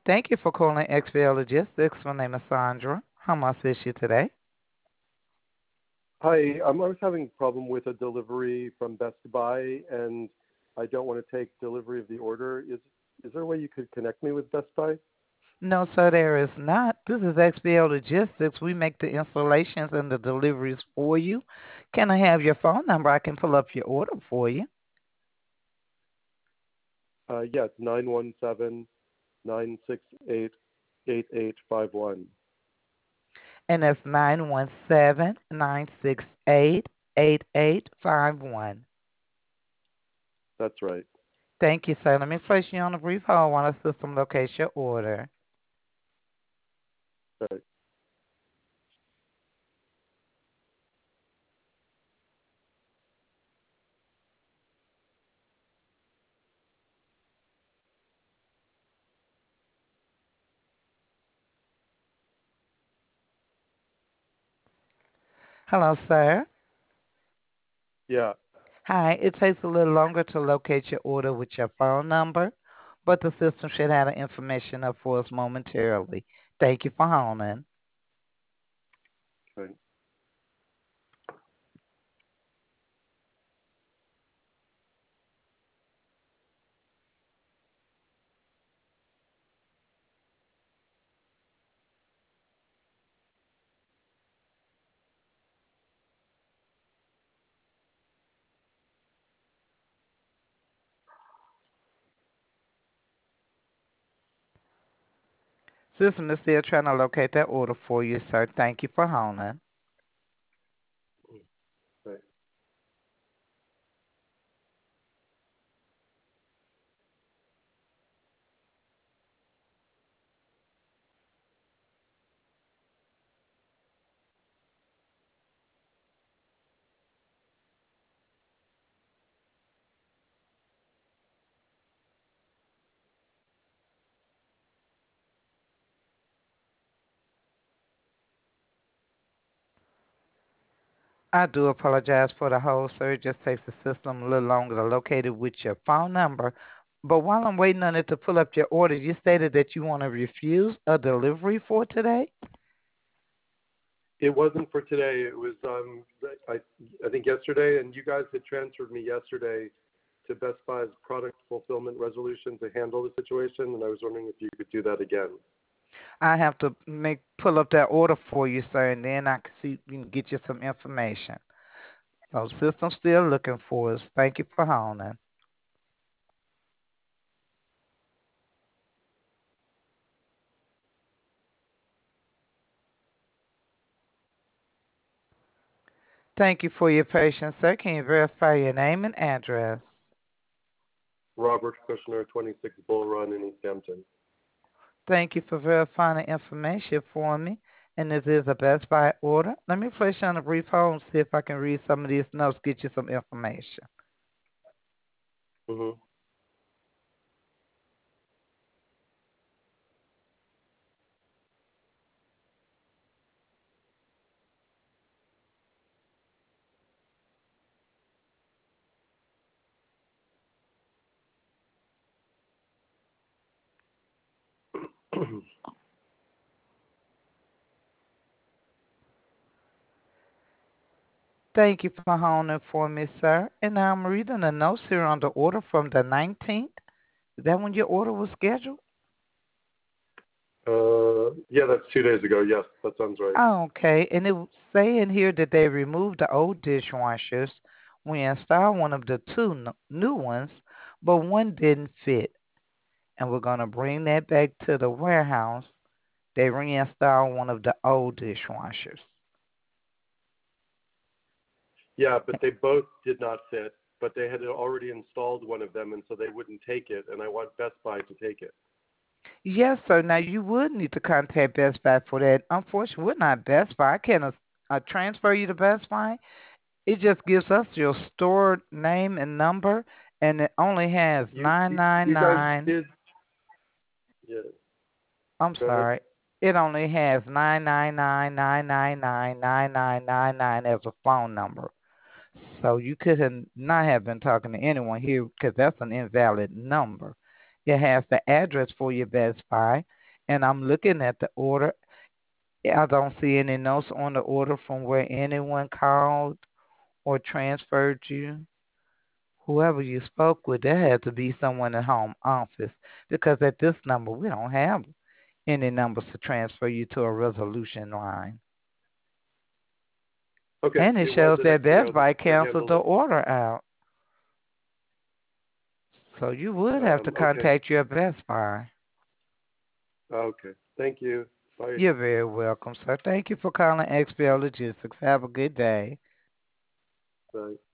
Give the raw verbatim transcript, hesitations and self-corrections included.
Thank you for calling X B L Logistics. My name is Sandra. How may I assist you today? Hi, um, I was having a problem with a delivery from Best Buy, and I don't want to take delivery of the order. Is is there a way you could connect me with Best Buy? No, sir, there is not. This is X B L Logistics. We make the installations and the deliveries for you. Can I have your phone number? I can pull up your order for you. Uh, yes, nine one seven nine six eight eight eight five one. And that's nine one seven, nine six eight, eight eight five one. That's right. Thank you, sir. Let me place you on a brief hold while the system locates your order. Right. Hello, sir. Yeah. Hi, it takes a little longer to locate your order with your phone number, but the system should have the information up for us momentarily. Thank you for holding. Right. System is still trying to locate that order for you, sir. Thank you for holding. Right. I do apologize for the hold, sir. It just takes the system a little longer to locate it with your phone number. But while I'm waiting on it to pull up your order, you stated that you want to refuse a delivery for today? It wasn't for today. It was um I I think yesterday, and you guys had transferred me yesterday to Best Buy's product fulfillment resolution to handle the situation, and I was wondering if you could do that again. I have to make pull up that order for you, sir, and then I can see we can get you some information. So system's still looking for us. Thank you for holding. Thank you for your patience, sir. Can you verify your name and address? Robert Kushner, twenty-six Bull Run in East Hampton. Thank you for verifying the information for me. And this is a Best Buy order. Let me place you on a brief hold and see if I can read some of these notes, get you some information. Mm-hmm. Thank you for holding for me, sir. And now I'm reading the notes here on the order from the nineteenth. Is that when your order was scheduled? Uh, yeah, that's two days ago. Yes, that sounds right. Oh, okay. And it was saying here that they removed the old dishwashers. We installed one of the two n- new ones, but one didn't fit. And we're going to bring that back to the warehouse. They reinstalled one of the old dishwashers. Yeah, but they both did not fit, but they had already installed one of them, and so they wouldn't take it, and I want Best Buy to take it. Yes, sir. Now you would need to contact Best Buy for that. Unfortunately, we're not Best Buy. I can't uh, uh, transfer you to Best Buy. It just gives us your store name and number, and it only has You, you, you guys nine nine nine. did, yeah, I'm go ahead. sorry. It only has nine nine nine nine nine nine nine nine nine nine as a phone number. So you could have not have been talking to anyone here because that's an invalid number. It has the address for your Best Buy, and I'm looking at the order. I don't see any notes on the order from where anyone called or transferred you. Whoever you spoke with, there had to be someone in home office because at this number we don't have any numbers to transfer you to a resolution line. Okay, And it it was shows an that Best X P O that, Buy that canceled handled the it. order out. So you would have to Um, okay, contact your Best Buy. okay. Thank you. Bye. You're very welcome, sir. Thank you for calling X P L Logistics. Have a good day. Bye.